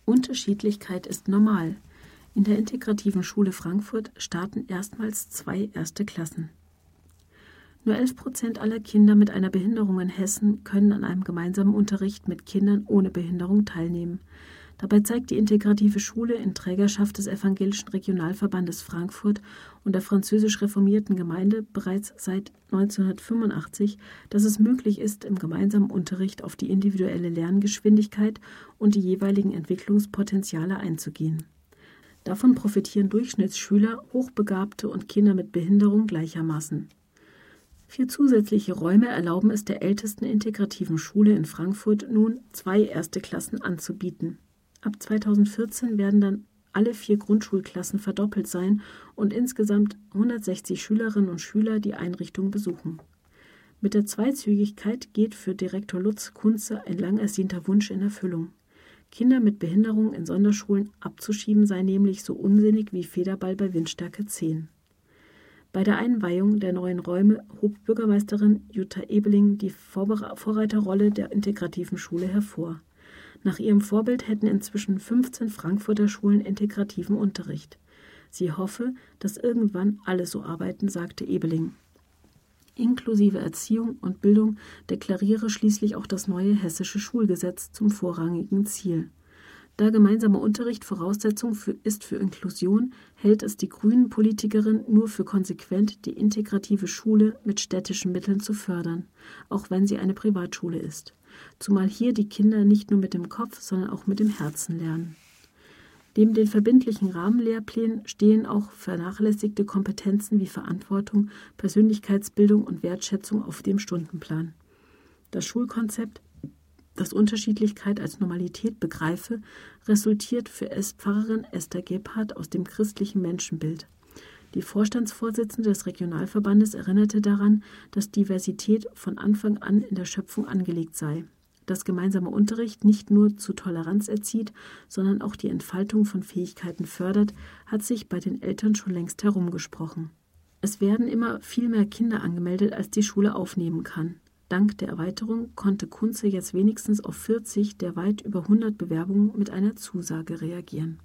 Unterschiedlichkeit ist normal. In der integrativen Schule Frankfurt starten erstmals 2 erste Klassen. Nur 11% aller Kinder mit einer Behinderung in Hessen können an einem gemeinsamen Unterricht mit Kindern ohne Behinderung teilnehmen. Dabei zeigt die integrative Schule in Trägerschaft des Evangelischen Regionalverbandes Frankfurt und der französisch reformierten Gemeinde bereits seit 1985, dass es möglich ist, im gemeinsamen Unterricht auf die individuelle Lerngeschwindigkeit und die jeweiligen Entwicklungspotenziale einzugehen. Davon profitieren Durchschnittsschüler, Hochbegabte und Kinder mit Behinderung gleichermaßen. 4 zusätzliche Räume erlauben es der ältesten integrativen Schule in Frankfurt nun, 2 erste Klassen anzubieten. Ab 2014 werden dann alle 4 Grundschulklassen verdoppelt sein und insgesamt 160 Schülerinnen und Schüler die Einrichtung besuchen. Mit der Zweizügigkeit geht für Direktor Lutz Kunze ein lang ersehnter Wunsch in Erfüllung. Kinder mit Behinderung in Sonderschulen abzuschieben sei nämlich so unsinnig wie Federball bei Windstärke 10. Bei der Einweihung der neuen Räume hob Bürgermeisterin Jutta Ebeling die Vorreiterrolle der integrativen Schule hervor. Nach ihrem Vorbild hätten inzwischen 15 Frankfurter Schulen integrativen Unterricht. Sie hoffe, dass irgendwann alle so arbeiten, sagte Ebeling. Inklusive Erziehung und Bildung deklariere schließlich auch das neue hessische Schulgesetz zum vorrangigen Ziel. Da gemeinsamer Unterricht Voraussetzung ist für Inklusion, hält es die Grünen-Politikerin nur für konsequent, die integrative Schule mit städtischen Mitteln zu fördern, auch wenn sie eine Privatschule ist. Zumal hier die Kinder nicht nur mit dem Kopf, sondern auch mit dem Herzen lernen. Neben den verbindlichen Rahmenlehrplänen stehen auch vernachlässigte Kompetenzen wie Verantwortung, Persönlichkeitsbildung und Wertschätzung auf dem Stundenplan. Das Schulkonzept, das Unterschiedlichkeit als Normalität begreife, resultiert für Pfarrerin Esther Gebhardt aus dem christlichen Menschenbild. Die Vorstandsvorsitzende des Regionalverbandes erinnerte daran, dass Diversität von Anfang an in der Schöpfung angelegt sei. Dass gemeinsamer Unterricht nicht nur zu Toleranz erzieht, sondern auch die Entfaltung von Fähigkeiten fördert, hat sich bei den Eltern schon längst herumgesprochen. Es werden immer viel mehr Kinder angemeldet, als die Schule aufnehmen kann. Dank der Erweiterung konnte Kunze jetzt wenigstens auf 40 der weit über 100 Bewerbungen mit einer Zusage reagieren.